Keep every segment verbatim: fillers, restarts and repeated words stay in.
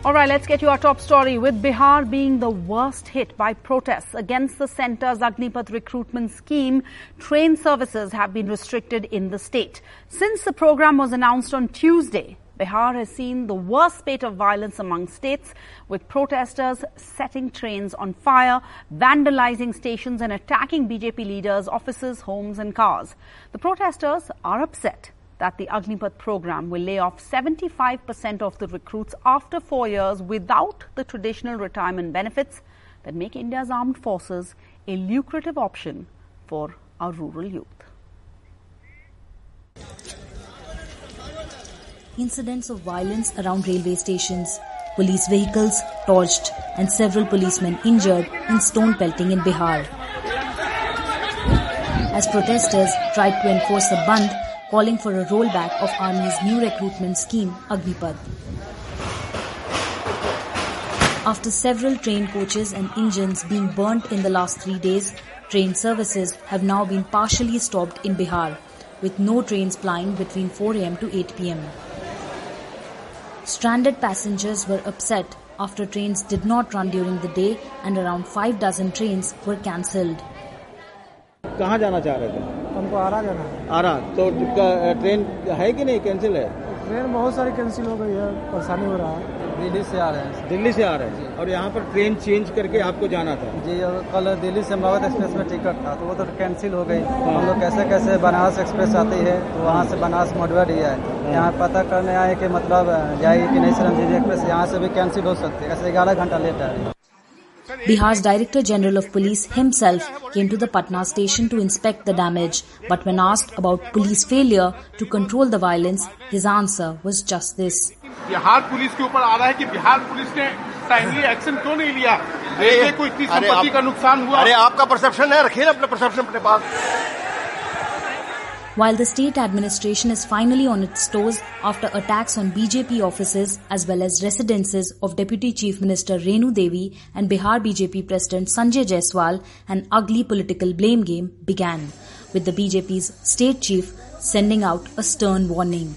All right, let's get you our top story. With Bihar being the worst hit by protests against the centre's Agnipath recruitment scheme, train services have been restricted in the state. Since the program was announced on Tuesday, Bihar has seen the worst spate of violence among states, with protesters setting trains on fire, vandalizing stations and attacking B J P leaders, offices, homes and cars. The protesters are upset that the Agnipath program will lay off seventy-five percent of the recruits after four years without the traditional retirement benefits that make India's armed forces a lucrative option for our rural youth. Incidents of violence around railway stations, police vehicles torched and several policemen injured in stone pelting in Bihar. As protesters tried to enforce a Bandh calling for a rollback of Army's new recruitment scheme, Agnipath. After several train coaches and engines being burnt in the last three days, train services have now been partially stopped in Bihar, with no trains plying between four a m to eight p m Stranded passengers were upset after trains did not run during the day and around five dozen trains were cancelled. कहाँ जाना चाह रहे थे? हमको आरा जाना है। आरा तो train है कि नहीं? कैंसिल है? ट्रेन बहुत सारी कैंसिल हो गई है, परेशानी हो रहा है। दिल्ली से आ रहे हैं। दिल्ली से आ रहे हैं और यहाँ पर ट्रेन चेंज करके आपको जाना था? जी, कल दिल्ली से मगध एक्सप्रेस में टिकट था तो वो तो कैंसिल हो गई। हम लोग कैसे कैसे बनारस एक्सप्रेस आती है तो वहाँ से बनारस मडुआ ही है। यहाँ पता करने आए कि मतलब जाएगी कि नहीं श्रमजीवी एक्सप्रेस, यहाँ से भी कैंसिल हो सकती है। ऐसे ग्यारह घंटा लेट है। Bihar's Director General of Police himself came to the Patna station to inspect the damage, but when asked about police failure to control the violence, his answer was just this. Bihar police के ऊपर आ रहा है कि Bihar police ने timely action क्यों नहीं लिया? रेलवे को इतनी संपत्ति का नुकसान हुआ। अरे आपका परसेप्शन है, रखिए अपना परसेप्शन अपने पास। While the state administration is finally on its toes after attacks on B J P offices as well as residences of Deputy Chief Minister Renu Devi and Bihar B J P President Sanjay Jaiswal, an ugly political blame game began, with the B J P's state chief sending out a stern warning.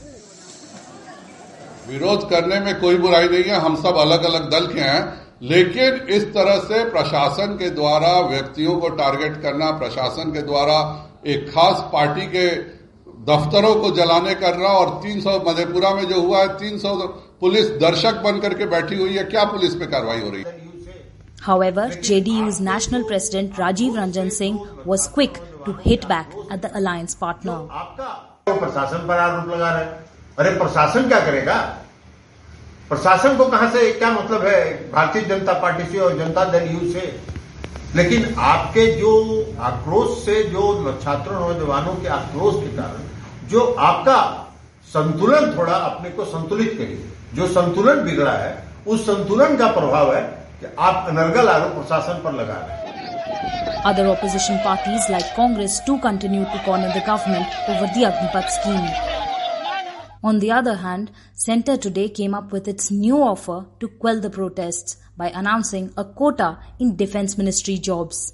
विरोध करने में कोई बुराई नहीं है, हम सब अलग अलग दल के हैं, लेकिन इस तरह से प्रशासन के द्वारा व्यक्तियों को टारगेट करना, प्रशासन के द्वारा एक खास पार्टी के दफ्तरों को जलाने करना और तीन सौ मधेपुरा में जो हुआ है, तीन सौ पुलिस दर्शक बन करके बैठी हुई है, क्या पुलिस पे कार्रवाई हो रही है? However, J D U's national president Rajiv Ranjan Singh was quick to hit back at the alliance partner. आपका प्रशासन पर आरोप लगा रहे हैं। अरे प्रशासन क्या करेगा? प्रशासन को कहां से क्या मतलब है भारतीय जनता पार्टी से और जनता दल यू से? लेकिन आपके जो आक्रोश से, जो छात्रों नौजवानों के आक्रोश के कारण जो आपका संतुलन थोड़ा अपने को संतुलित करिए, जो संतुलन बिगड़ा है उस संतुलन का प्रभाव है कि आप अनर्गल आरोप प्रशासन पर लगा रहे हैं। Other opposition parties like Congress too continue to corner the government over the Agnipath scheme. On the other hand, Centre today came up with its new offer to quell the protests by announcing a quota in Defence Ministry jobs.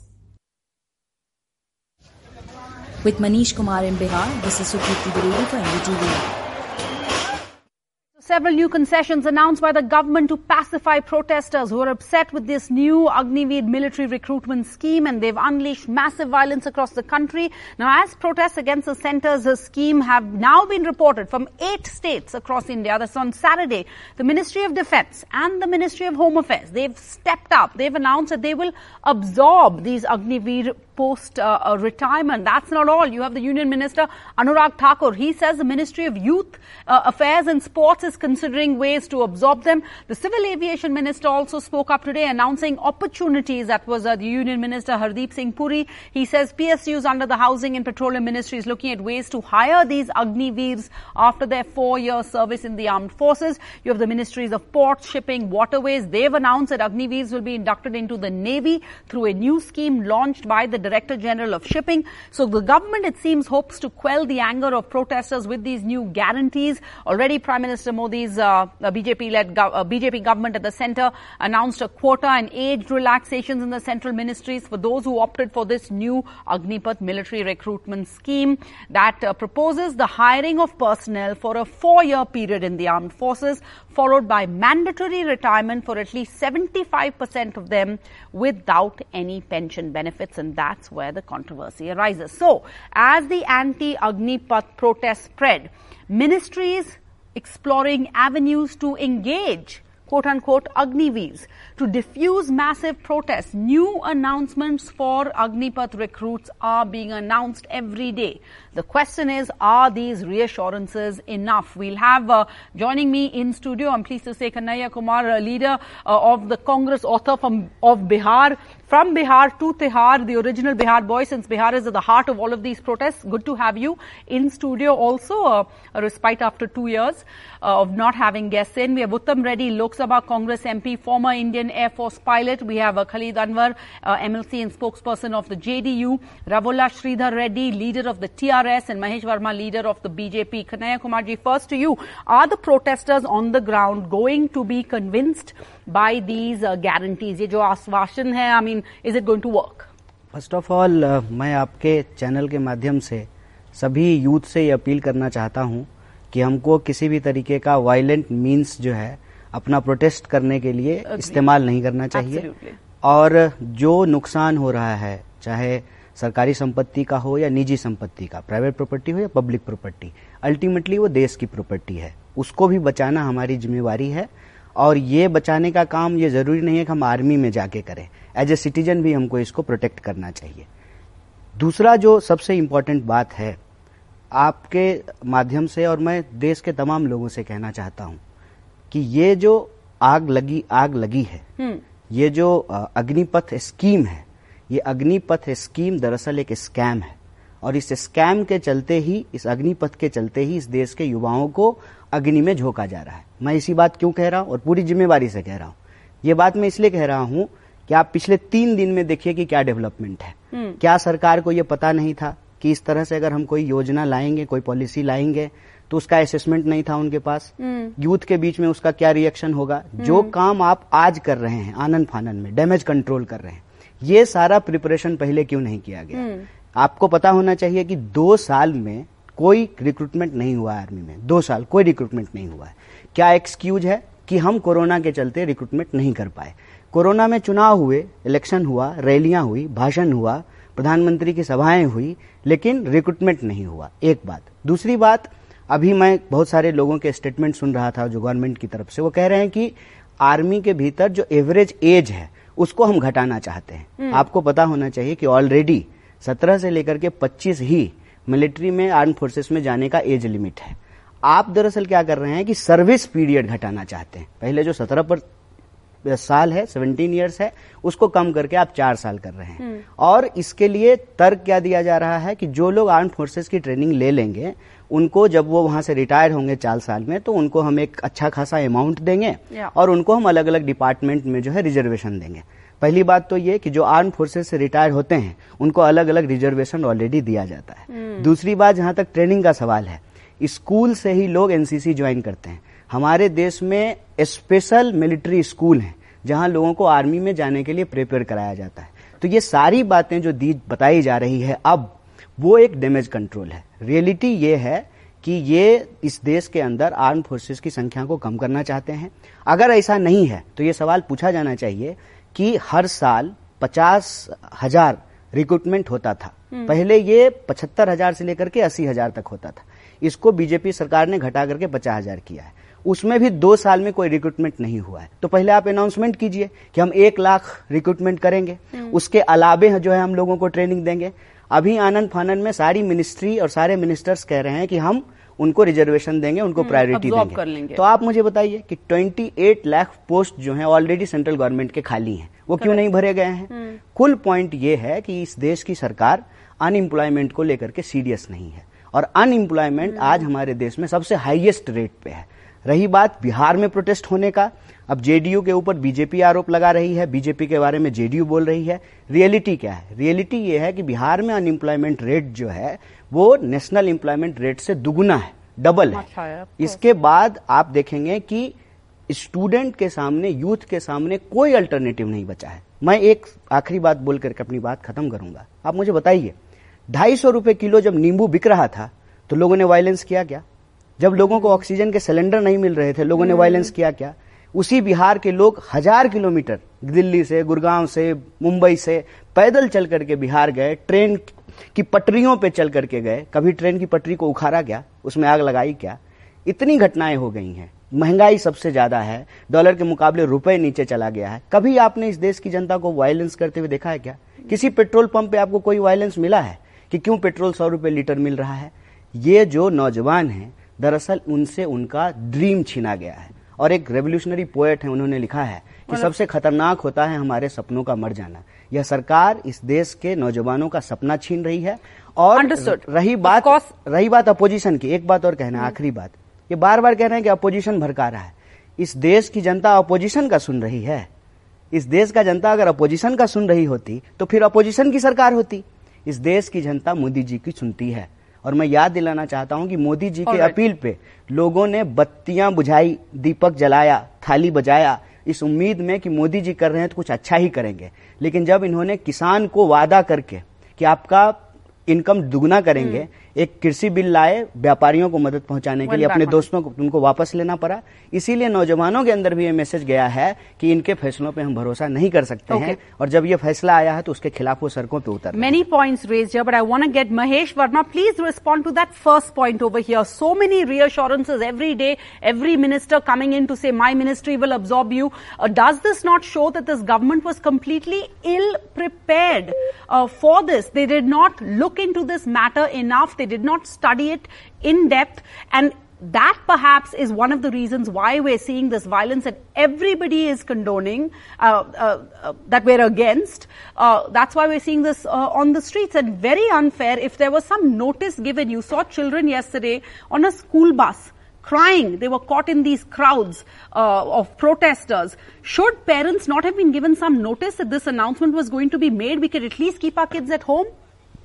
With Manish Kumar in Bihar, this is Sukriti Duredi for N D T V. Several new concessions announced by the government to pacify protesters who are upset with this new Agniveer military recruitment scheme, and they've unleashed massive violence across the country. Now, as protests against the centre's scheme have now been reported from eight states across India, that's on Saturday, the Ministry of Defence and the Ministry of Home Affairs, they've stepped up. They've announced that they will absorb these Agniveer post uh, uh, retirement. That's not all. You have the Union Minister Anurag Thakur. He says the Ministry of Youth uh, Affairs and Sports is considering ways to absorb them. The Civil Aviation Minister also spoke up today announcing opportunities. That was uh, the Union Minister Hardeep Singh Puri. He says P S Us under the Housing and Petroleum Ministry is looking at ways to hire these Agniveers after their four-year service in the armed forces. You have the Ministries of Ports, Shipping, Waterways. They've announced that Agniveers will be inducted into the Navy through a new scheme launched by the Director General of Shipping. So the government, it seems, hopes to quell the anger of protesters with these new guarantees. Already Prime Minister Modi's uh, B J P-led gov- uh, B J P government at the centre announced a quota and age relaxations in the central ministries for those who opted for this new Agnipath military recruitment scheme that uh, proposes the hiring of personnel for a four-year period in the armed forces, followed by mandatory retirement for at least seventy-five percent of them without any pension benefits, and that's where the controversy arises. So, as the anti-Agnipath protests spread, ministries exploring avenues to engage quote-unquote Agniveers to diffuse massive protests. New announcements for Agnipath recruits are being announced every day. The question is, are these reassurances enough? We'll have uh, joining me in studio, I'm pleased to say, Kanhaiya Kumar, a leader uh, of the Congress, author from of Bihar. From Bihar to Tihar, the original Bihar boy, since Bihar is at the heart of all of these protests. Good to have you in studio also, uh, a respite after two years uh, of not having guests in. We have Uttam Reddy, Lok Sabha Congress M P, former Indian Air Force pilot. We have uh, Khalid Anwar, uh, M L C and spokesperson of the J D U. Ravulla Sridhar Reddy, leader of the T R S, and Mahesh Verma, leader of the B J P. Kanhaiya Kumarji, first to you. Are the protesters on the ground going to be convinced by these uh, guarantees? ये जो आश्वासन है, I mean, is it going to work? First of all मैं आपके channel के माध्यम से सभी यूथ से ये अपील करना चाहता हूँ कि हमको किसी भी तरीके का वायलेंट मीन्स जो है अपना प्रोटेस्ट करने के लिए okay. इस्तेमाल नहीं करना चाहिए. Absolutely. और जो नुकसान हो रहा है, चाहे सरकारी संपत्ति का हो या निजी संपत्ति का, प्राइवेट प्रॉपर्टी हो या पब्लिक प्रॉपर्टी, अल्टीमेटली वो देश की प्रॉपर्टी है, उसको भी बचाना हमारी जिम्मेवारी है. और ये बचाने का काम ये जरूरी नहीं है कि हम आर्मी में जाके करें, एज ए सिटीजन भी हमको इसको प्रोटेक्ट करना चाहिए. दूसरा जो सबसे इम्पोर्टेंट बात है, आपके माध्यम से और मैं देश के तमाम लोगों से कहना चाहता हूं कि ये जो आग लगी आग लगी है, ये जो अग्निपथ स्कीम है, ये अग्निपथ स्कीम दरअसल एक स्कैम है. और इस स्कैम के चलते ही, इस अग्निपथ के चलते ही इस देश के युवाओं को अग्नि में झोंका जा रहा है. मैं इसी बात क्यों कह रहा हूं और पूरी जिम्मेवारी से कह रहा हूं? ये बात मैं इसलिए कह रहा हूं कि आप पिछले तीन दिन में देखिए कि क्या डेवलपमेंट है. क्या सरकार को ये पता नहीं था कि इस तरह से अगर हम कोई योजना लाएंगे, कोई पॉलिसी लाएंगे, तो उसका असेसमेंट नहीं था उनके पास? यूथ के बीच में उसका क्या रिएक्शन होगा? जो काम आप आज कर रहे हैं आनन फानन में, डैमेज कंट्रोल कर रहे हैं, ये सारा प्रिपरेशन पहले क्यों नहीं किया गया? आपको पता होना चाहिए कि दो साल में कोई रिक्रूटमेंट नहीं हुआ आर्मी में. दो साल कोई रिक्रूटमेंट नहीं हुआ है. क्या एक्सक्यूज है कि हम कोरोना के चलते रिक्रूटमेंट नहीं कर पाए? कोरोना में चुनाव हुए, इलेक्शन हुआ, रैलियां हुई, भाषण हुआ, प्रधानमंत्री की सभाएं हुई, लेकिन रिक्रूटमेंट नहीं हुआ. एक बात. दूसरी बात, अभी मैं बहुत सारे लोगों के स्टेटमेंट सुन रहा था जो गवर्नमेंट की तरफ से, वो कह रहे हैं कि आर्मी के भीतर जो एवरेज एज है उसको हम घटाना चाहते हैं. आपको पता होना चाहिए कि ऑलरेडी सत्रह से लेकर के पच्चीस ही मिलिट्री में, आर्म फोर्सेस में जाने का एज लिमिट है. आप दरअसल क्या कर रहे हैं कि सर्विस पीरियड घटाना चाहते हैं. पहले जो सत्रह पर साल है, सत्रह इयर्स है, उसको कम करके आप चार साल कर रहे हैं. और इसके लिए तर्क क्या दिया जा रहा है कि जो लोग आर्म फोर्सेस की ट्रेनिंग ले लेंगे, उनको जब वो वहां से रिटायर होंगे चार साल में, तो उनको हम एक अच्छा खासा अमाउंट देंगे और उनको हम अलग अलग डिपार्टमेंट में जो है रिजर्वेशन देंगे. पहली बात तो ये कि जो आर्म फोर्सेस से रिटायर होते हैं उनको अलग अलग रिजर्वेशन ऑलरेडी दिया जाता है. दूसरी बात, जहां तक ट्रेनिंग का सवाल है, स्कूल से ही लोग एनसीसी ज्वाइन करते हैं. हमारे देश में स्पेशल मिलिट्री स्कूल हैं जहां लोगों को आर्मी में जाने के लिए प्रिपेयर कराया जाता है. तो ये सारी बातें जो दी बताई जा रही है अब, वो एक डैमेज कंट्रोल है. रियलिटी ये है कि ये इस देश के अंदर आर्म फोर्सेस की संख्या को कम करना चाहते हैं. अगर ऐसा नहीं है तो ये सवाल पूछा जाना चाहिए कि हर साल पचास हजार रिक्रूटमेंट होता था, पहले ये पचहत्तर हजार से लेकर के अस्सी हजार तक होता था. इसको बीजेपी सरकार ने घटा करके पचास हजार किया है. उसमें भी दो साल में कोई रिक्रूटमेंट नहीं हुआ है. तो पहले आप अनाउंसमेंट कीजिए कि हम एक लाख रिक्रूटमेंट करेंगे, उसके अलावे जो है हम लोगों को ट्रेनिंग देंगे. अभी आनंद फानन में सारी मिनिस्ट्री और सारे मिनिस्टर्स कह रहे हैं कि हम उनको रिजर्वेशन देंगे, उनको प्रायोरिटी देंगे. तो आप मुझे बताइए कि अट्ठाईस लाख पोस्ट जो हैं ऑलरेडी सेंट्रल गवर्नमेंट के खाली हैं, वो क्यों नहीं भरे गए हैं? कुल पॉइंट ये है कि इस देश की सरकार अनएम्प्लॉयमेंट को लेकर के सीरियस नहीं है. और अनएम्प्लॉयमेंट आज हमारे देश में सबसे हाईएस्ट रेट पे है. रही बात बिहार में प्रोटेस्ट होने का, अब जेडीयू के ऊपर बीजेपी आरोप लगा रही है, बीजेपी के बारे में जेडीयू बोल रही है। रियलिटी क्या है? रियलिटी ये है कि बिहार में अनएम्प्लॉयमेंट रेट जो है वो नेशनल एम्प्लॉयमेंट रेट से दुगुना है, डबल है। अच्छा है। इसके बाद आप देखेंगे कि स्टूडेंट के सामने, यूथ के सामने कोई अल्टरनेटिव नहीं बचा है। मैं एक आखिरी बात बोल करके अपनी बात खत्म करूंगा। आप मुझे बताइए, ढाई सौ रुपए किलो जब नींबू बिक रहा था तो लोगों ने वायलेंस किया क्या? जब लोगों को ऑक्सीजन के सिलेंडर नहीं मिल रहे थे, लोगों ने वायलेंस किया क्या? उसी बिहार के लोग हजार किलोमीटर दिल्ली से, गुड़गांव से, मुंबई से पैदल चल करके बिहार गए, ट्रेन की पटरियों पे चल करके गए। कभी ट्रेन की पटरी को उखाड़ा क्या? उसमें आग लगाई क्या? इतनी घटनाएं हो गई हैं। महंगाई सबसे ज्यादा है, डॉलर के मुकाबले रुपए नीचे चला गया है। कभी आपने इस देश की जनता को वायलेंस करते हुए देखा है क्या? किसी पेट्रोल पंप पे आपको कोई वायलेंस मिला है कि क्यों पेट्रोल सौ रुपए लीटर मिल रहा है? ये जो नौजवान हैं, दरअसल उनसे उनका ड्रीम छीना गया है। और एक रेवोल्यूशनरी पोएट है, उन्होंने लिखा है कि सबसे खतरनाक होता है हमारे सपनों का मर जाना। यह सरकार इस देश के नौजवानों का सपना छीन रही है। और रही बात रही बात अपोजिशन की, एक बात और कहना है, आखिरी बात, ये बार बार कह रहे हैं कि अपोजिशन भड़का रहा है। इस देश की जनता अपोजिशन का सुन रही है। इस देश का जनता अगर अपोजिशन का सुन रही होती तो फिर अपोजिशन की सरकार होती। इस देश की जनता मोदी जी की सुनती है। और मैं याद दिलाना चाहता हूं कि मोदी जी के अपील पे लोगों ने बत्तियां बुझाई, दीपक जलाया, थाली बजाया, इस उम्मीद में कि मोदी जी कर रहे हैं तो कुछ अच्छा ही करेंगे। लेकिन जब इन्होंने किसान को वादा करके कि आपका इनकम दुगना करेंगे, एक कृषि बिल लाए व्यापारियों को मदद पहुंचाने के लिए, अपने दोस्तों को उनको वापस लेना पड़ा। इसीलिए नौजवानों के अंदर भी ये मैसेज गया है कि इनके फैसलों पे हम भरोसा नहीं कर सकते okay. हैं। और जब ये फैसला आया है तो उसके खिलाफ वो सड़कों पे उतर। Many points raised here, but I want to get Mahesh Verma. Please respond to that first point over here. So many reassurances every day, every minister coming in to say my ministry will absorb you. Uh, does this not show that this government was completely ill prepared uh, for this? They did not look into this matter enough. They did not study it in depth, and that perhaps is one of the reasons why we're seeing this violence that everybody is condoning, uh, uh, uh, that we're against. Uh, that's why we're seeing this uh, on the streets, and very unfair. If there was some notice given, you saw children yesterday on a school bus crying. They were caught in these crowds uh, of protesters. Should parents not have been given some notice that this announcement was going to be made? We could at least keep our kids at home.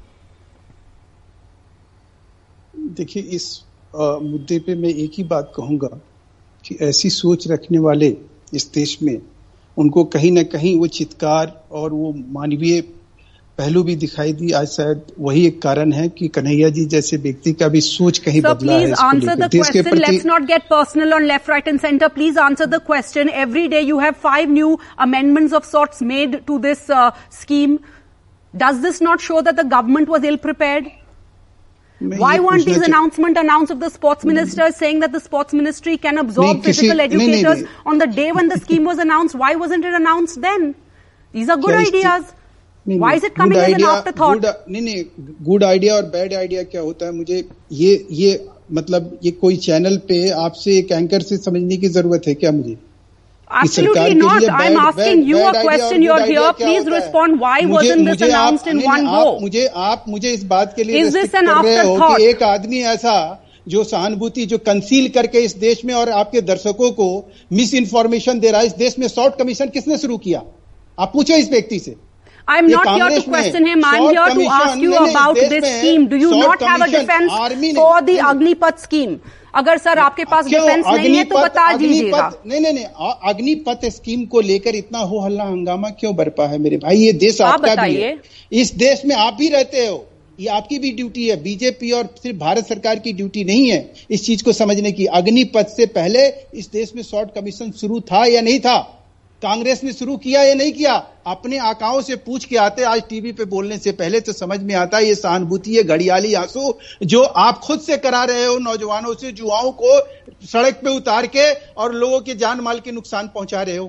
देखिए, इस आ, मुद्दे पे मैं एक ही बात कहूंगा कि ऐसी सोच रखने वाले इस देश में, उनको कहीं ना कहीं वो चित्कार और वो मानवीय पहलू भी दिखाई दी। आज शायद वही एक कारण है कि कन्हैया जी जैसे व्यक्ति का भी सोच कहीं so बदला है। So please answer the question. Let's not get personal on left, right and center. Please answer the question. Every day you have five new amendments of sorts made to this uh, scheme. Does this not show that the government was ill prepared? Why weren't these announcements announced of the sports minister saying that the sports ministry can absorb physical educators on the day when the scheme was announced? Why wasn't it announced then? These are good ideas. Why is it coming as an afterthought? नहीं नहीं, good idea और bad idea क्या होता है, मुझे ये ये मतलब ये कोई चैनल पे आपसे एक एंकर से समझने की जरूरत है क्या? मुझे Absolutely not. I'm asking you a question. You're here. Please respond. Why wasn't this announced in one go? मुझे आप मुझे इस बात के लिए Is this an afterthought? एक आदमी ऐसा जो सहानुभूति जो कंसील करके इस देश में और आपके दर्शकों को मिस इन्फॉर्मेशन दे रहा है, इस देश में शॉर्ट कमीशन किसने शुरू किया? आप पूछे इस व्यक्ति से। I'm not here to question him. I'm here to ask you about this scheme. Do you not have a defense for the Agnipath scheme? अगर सर आपके पास डिफेंस नहीं है तो बता दीजिएगा। नहीं नहीं नहीं, अग्निपथ स्कीम को लेकर इतना हो हल्ला हंगामा क्यों बरपा है मेरे भाई? ये देश आपका भी है, इस देश में आप भी रहते हो, ये आपकी भी ड्यूटी है। बीजेपी और सिर्फ भारत सरकार की ड्यूटी नहीं है इस चीज को समझने की। अग्निपथ से पहले इस देश में शॉर्ट कमीशन शुरू था या नहीं था? कांग्रेस ने शुरू किया या नहीं किया? अपने आकाओं से पूछ के आते। आज टीवी पे बोलने से पहले तो समझ में आता है ये सहानुभूति है, घड़ियाली आंसू जो आप खुद से करा रहे हो, नौजवानों से, युवाओं को सड़क पे उतार के और लोगों के जान माल के नुकसान पहुंचा रहे हो।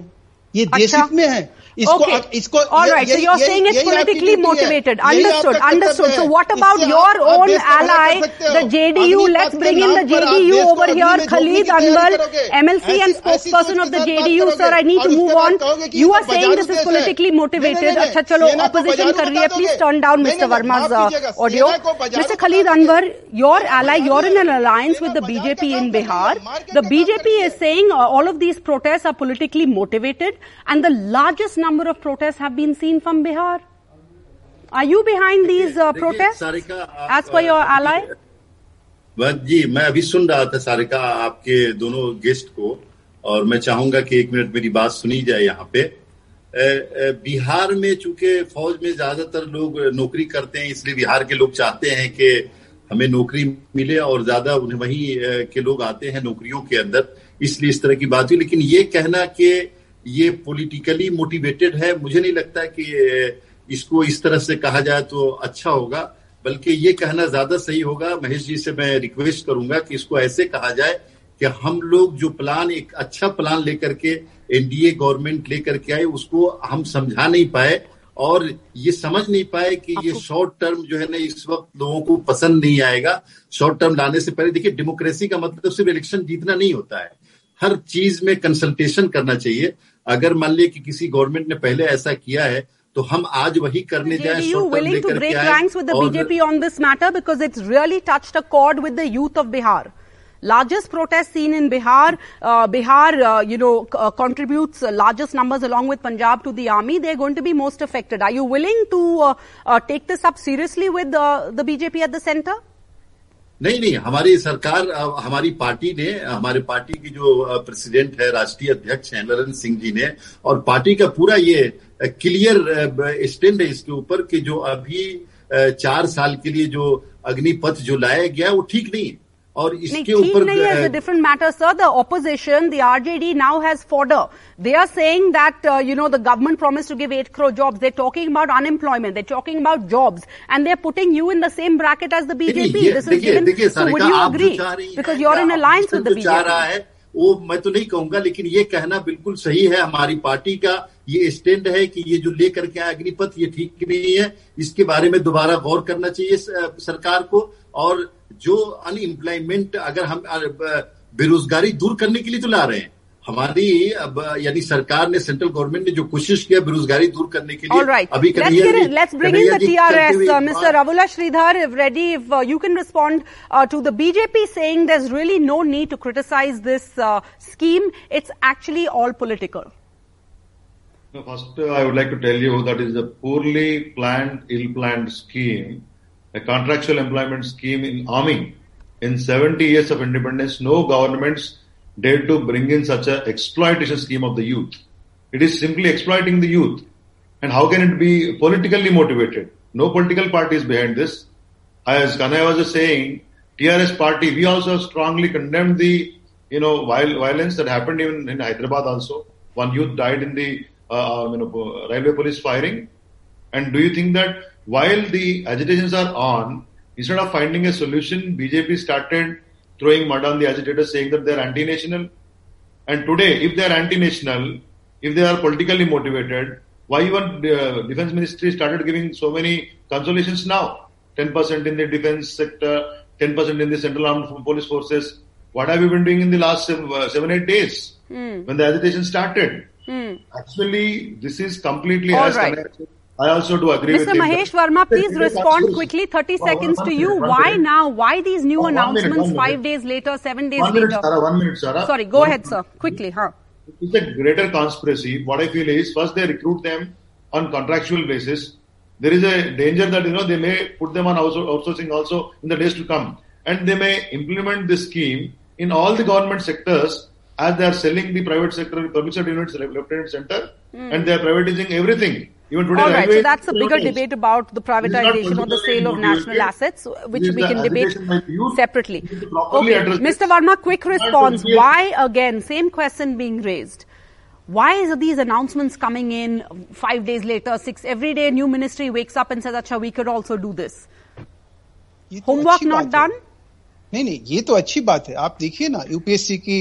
ये देश हित में है। इसको, okay. इसको, all right. So you're saying it's politically motivated. Understood. Understood. So what about your own ally, the J D U? Let's bring in the J D U over here. Khalid Anwar, M L C and spokesperson of the J D U. Sir, I need to move on. You are saying this is politically motivated. Acha chalo, opposition kar rahi hai. Please turn down Mister Verma's uh, audio. Mister Khalid Anwar, your ally, you're in an alliance with the B J P in Bihar. The B J P is saying uh, all of these protests are politically motivated, and the largest number number of protests have been seen from Bihar. Are you behind these uh, protests as per your ally? बस जी, मैं अभी सुन रहा था सारिका आपके दोनों guest को, और मैं चाहूंगा कि एक मिनट मेरी बात सुनी जाए यहाँ पे। बिहार में चूंकि फौज में ज्यादातर लोग नौकरी करते हैं, इसलिए बिहार के लोग चाहते हैं कि हमें नौकरी मिले, और ज्यादा उन्हें वही के लोग आते हैं नौकरियों के अंदर, इसलिए इस तरह की बात हुई। लेकिन ये कहना कि ये पॉलिटिकली मोटिवेटेड है, मुझे नहीं लगता कि इसको इस तरह से कहा जाए तो अच्छा होगा, बल्कि ये कहना ज्यादा सही होगा। महेश जी से मैं रिक्वेस्ट करूंगा कि इसको ऐसे कहा जाए कि हम लोग जो प्लान, एक अच्छा प्लान लेकर के एनडीए गवर्नमेंट लेकर के आए, उसको हम समझा नहीं पाए, और ये समझ नहीं पाए कि ये शॉर्ट टर्म जो है ना इस वक्त लोगों को पसंद नहीं आएगा। शॉर्ट टर्म लाने से पहले देखिए, डेमोक्रेसी का मतलब सिर्फ इलेक्शन जीतना नहीं होता है, हर चीज में कंसल्टेशन करना चाहिए। अगर मान लिया कि किसी गवर्नमेंट ने पहले ऐसा किया है, तो हम आज वही करने जाए। Are you willing to break ranks with the B J P on this matter, because it's really touched a chord with the youth of Bihar? Largest protest seen in Bihar. Uh, Bihar, uh, you know, uh, contributes uh, largest numbers along with Punjab to the army. They're going to be most affected. Are you willing to uh, uh, take this up seriously with uh, the B J P at the center? नहीं नहीं, हमारी सरकार, हमारी party ने, हमारे party की जो president है, राष्ट्रीय अध्यक्ष हैं नरेंद्र सिंह जी ने, और पार्टी का पूरा ये क्लियर स्टैंड है इसके ऊपर कि जो अभी चार साल के लिए जो अग्निपथ जो लाया गया वो ठीक नहीं है, और इसके ऊपर is a different matter, sir. The opposition, the R J D now has fodder. They are saying that uh, you know the government promised to give eight crore jobs. They're talking about unemployment. They're talking about jobs, and they're putting you in the same bracket as the B J P. This is given. So would you agree? Because you're in alliance with the B J P. वो मैं तो नहीं कहूंगा, लेकिन ये कहना बिल्कुल सही है। हमारी पार्टी का ये स्टैंड है कि ये जो लेकर के आए अग्निपथ, ये ठीक नहीं है, इसके बारे में दोबारा गौर करना चाहिए सरकार को। और जो अनएम्प्लॉयमेंट, अगर हम बेरोजगारी दूर करने के लिए तो ला रहे हैं, हमारी यानी सरकार ने, सेंट्रल गवर्नमेंट ने जो कोशिश किया बेरोजगारी दूर करने के लिए, right. अभी let's, let's bring in the T R S, uh, Mister Ravula Sridhar, if ready, if uh, you can respond uh, to the B J P saying there's really no need to criticize this uh, scheme. It's actually all political. No, first, uh, I would like to tell you that is a poorly planned, ill-planned scheme, a contractual employment scheme in army. In seventy years of independence, no governments dared to bring in such an exploitation scheme of the youth. It is simply exploiting the youth. And how can it be politically motivated? No political party is behind this. As Kanai was just saying, T R S party, we also strongly condemned the, you know, violence that happened even in Hyderabad also. One youth died in the, uh, you know, railway police firing. And do you think that while the agitations are on, instead of finding a solution, B J P started throwing mud on the agitators, saying that they are anti-national. And today, if they are anti-national, if they are politically motivated, why even uh, defense ministry started giving so many consolations now? ten percent in the defense sector, ten percent in the central armed police forces. What have you been doing in the last seven, uh, seven eight days mm. when the agitation started? Mm. Actually, this is completely All as right. connected. I also do agree Mister with you. Mister Mahesh Verma, please respond quickly. thirty seconds to you. Why now? Why these new announcements five days later, seven days one later? Minute, Sarah, one minute, Sarah. Sorry, go ahead, sir. Quickly, huh? It's a greater conspiracy. What I feel is, first they recruit them on contractual basis. There is a danger that, you know, they may put them on outsourcing also in the days to come. And they may implement this scheme in all the government sectors as they are selling the private sector, public sector units left, right, and center. Mm. And they are privatizing everything. Even today, all right, so that's a bigger debate about the privatization or the sale of national assets, which we can debate separately. Okay, Mister Verma, quick response. Why, again, same question being raised. Why are these announcements coming in five days later, six, every day a new ministry wakes up and says, Acha, we could also do this. Homework not done? नहीं नहीं, ये तो अच्छी बात है। आप देखिए ना, यूपीएससी की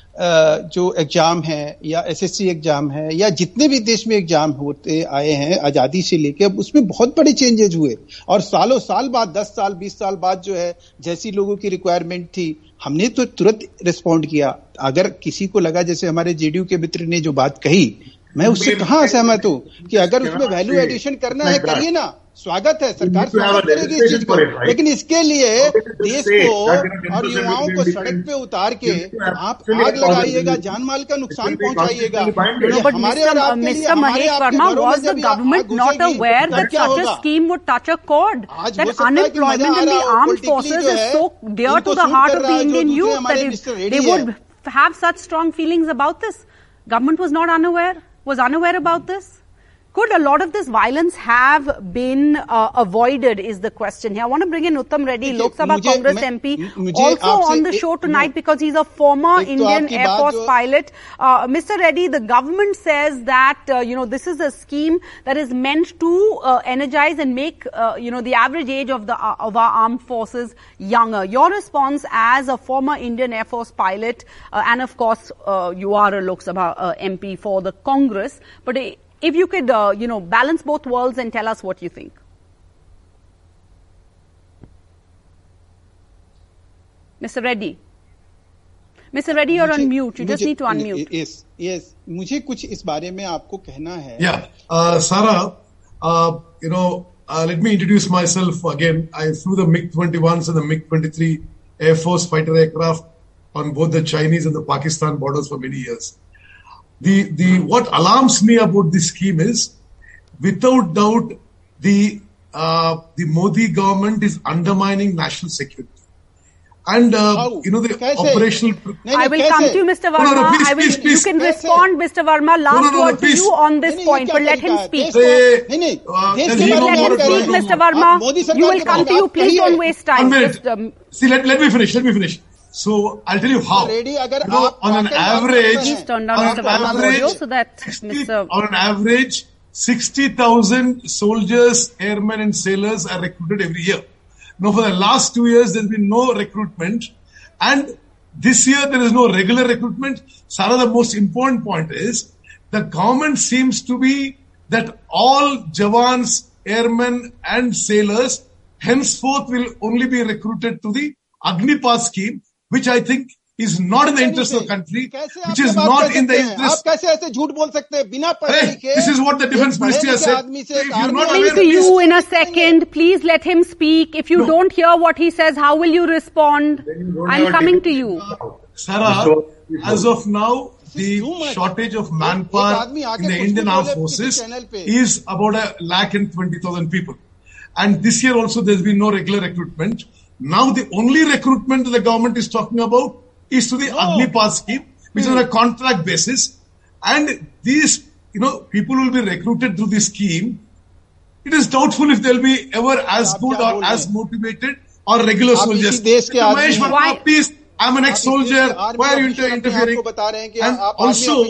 जो एग्जाम है या एसएससी एग्जाम है या जितने भी देश में एग्जाम होते आए हैं आजादी से लेके, अब उसमें बहुत बड़े चेंजेस हुए और सालों साल बाद, दस साल बीस साल बाद जो है जैसी लोगों की रिक्वायरमेंट थी हमने तो तुरंत रिस्पॉन्ड किया। अगर किसी को लगा जैसे हमारे जेडीयू के मित्र ने जो बात कही, मैं उससे कहाँ सहमत हूँ कि अगर उसमें वैल्यू एडिशन करना है करिए ना, स्वागत है, सरकार स्वागत करेगी इस चीज को, लेकिन इसके लिए देश को और युवाओं को सड़क पे उतार के आप आग लगाइएगा, जान माल का नुकसान पहुंचाइएगा। हमारे और आपके लिए हमारे was the government not aware that such a scheme would touch a chord? That unemployment in the armed forces is so dear to the heart of the Indian youth that they would have such strong feelings about this. Government was not unaware, was unaware about this? Could a lot of this violence have been uh, avoided is the question here. I want to bring in Uttam Reddy, Lok Sabha Congress M P, also on the show tonight because he's a former Indian Air Force pilot. Uh, Mister Reddy, the government says that, uh, you know, this is a scheme that is meant to uh, energize and make, uh, you know, the average age of the uh, of our armed forces younger. Your response as a former Indian Air Force pilot, uh, and of course, uh, you are a Lok Sabha uh, M P for the Congress, but uh, if you could, uh, you know, balance both worlds and tell us what you think. Mister Reddy. Mister Reddy, you're on mute. You just need to unmute. Yes, yes. मुझे कुछ इस बारे में आपको कहना है. Yeah, uh, Sarah, uh, you know, uh, let me introduce myself again. I flew the MiG twenty-ones and the MiG twenty-three Air Force fighter aircraft on both the Chinese and the Pakistan borders for many years. The, the, what alarms me about this scheme is, without doubt, the, uh, the Modi government is undermining national security. And, uh, you know, the operational... I will come to you, Mister Verma. No, no, no, please, I will, please, please. You can respond, Mister Verma. Last no, no, no, word please. to you on this point, but let him speak. They, please uh, let him speak, Mister Verma. You will come to you. Please don't waste time. Just, um, See, let, let me finish. Let me finish. So I'll tell you how. You know, on an average, Please turn down Mister Verma's audio so that Mister on an average, sixty thousand soldiers, airmen and sailors are recruited every year. Now for the last two years, there's been no recruitment. And this year, there is no regular recruitment. Sarah, the most important point is the government seems to be that all Jawans, airmen and sailors henceforth will only be recruited to the Agnipath scheme, which I think is not in the interest of the country, which is not in the interest. आप कैसे ऐसे झूठ बोल सकते हैं बिना पढ़े लिखे? This is what the defense minister has said. Coming to you in a second, please let him speak. If you no. don't hear what he says, how will you respond? I'm coming to you. Sarah, as of now, the shortage of manpower in the Indian Armed Forces is about a lakh and twenty thousand people. And this year also there's been no regular recruitment. Now the only recruitment that the government is talking about is to the oh. Agnipath scheme, which hmm. is on a contract basis. And these, you know, people will be recruited through this scheme. It is doubtful if they'll be ever as good or as motivated or regular soldiers. Mahesh Verma, please, I'm an ex-soldier. Why are you inter- interfering? And also,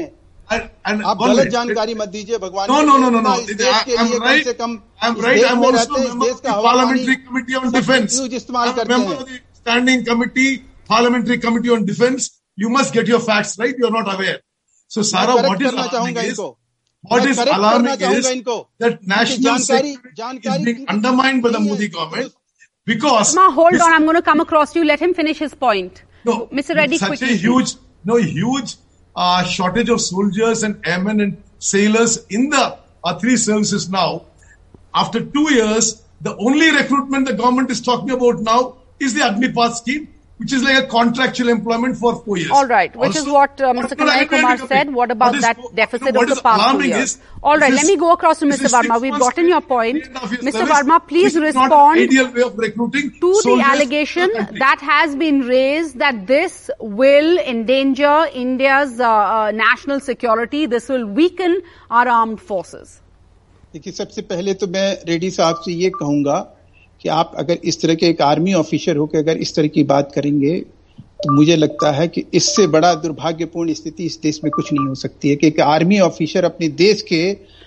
and, and आप गलत जानकारी मत दीजिए भगवान. No, no, no, no, no. I'm right. I'm right. I'm also a member of the Parliamentary Committee on Defence. I'm a member of the Standing Committee, Parliamentary Committee on Defence. You must get your facts right. You're not aware. So, Sarah, what is alarming is, what is alarming is that national security is being undermined by the Modi government because... Ma, hold on. I'm going to come across to you. Let him finish his point. No, Mister Reddy, such quickly. a huge, no, huge uh, shortage of soldiers and airmen and sailors in the uh, three services now. After two years, the only recruitment the government is talking about now is the Agnipath scheme, which is like a contractual employment for four years. All right, which also, is what uh, Mister Kanai Kumar said. What about what is, that deficit no, of the past two years? Is, All right, let me go across to Mister Verma. We've gotten your point. Mister Verma, please respond ideal way of recruiting to the allegation that has been raised that this will endanger India's uh, uh, national security. This will weaken our armed forces. देखिए, सबसे पहले तो मैं रेड्डी साहब से ये कहूंगा कि आप अगर इस तरह के एक आर्मी ऑफिसर होकर अगर इस तरह की बात करेंगे तो मुझे लगता है कि इससे बड़ा दुर्भाग्यपूर्ण स्थिति इस देश में कुछ नहीं हो सकती है कि एक आर्मी ऑफिसर अपने देश के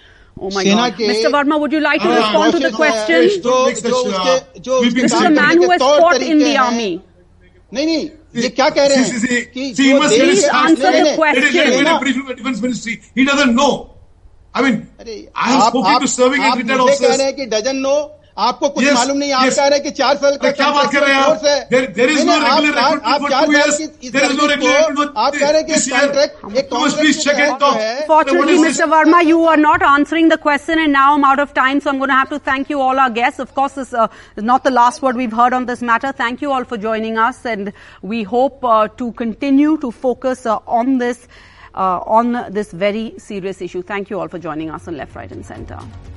Oh my God. Mister Verma, would you like to uh, respond to the question? जो जो उसके जो This is a man who has fought in the army. नहीं नहीं ये क्या कह रहे See, see, हैं see, कि see, he जो must get देश his facts answer the right. question. Let it- let it brief with defense ministry. He doesn't know. I mean, I have आप, spoken आप, to serving and आप retired मुझे कह officers. रहे हैं कि डजन नो आपको कुछ Yes, मालूम नहीं, आप yes. कह रहे हैं कि चार साल का अरे क्या बात कर रहे हैं आप? कोर्स है। There- there is नहीं, no नहीं, आप- regular आप- recruitment आप for चार two साल years. की इस There is no service regular को recruitment आप कह रहे हैं कि this year. कॉन्ट्रैक्ट एक You must contract please check it out. Fortunately, What is Mister this? Verma, you are not answering the question, and now I'm out of time, so I'm going to have to thank you all our guests. Of course, this uh, is not the last word we've heard on this matter. Thank you all for joining us, and we hope uh, to continue to focus uh, on this, uh, on this very serious issue. Thank you all for joining us on Left, Right and Centre.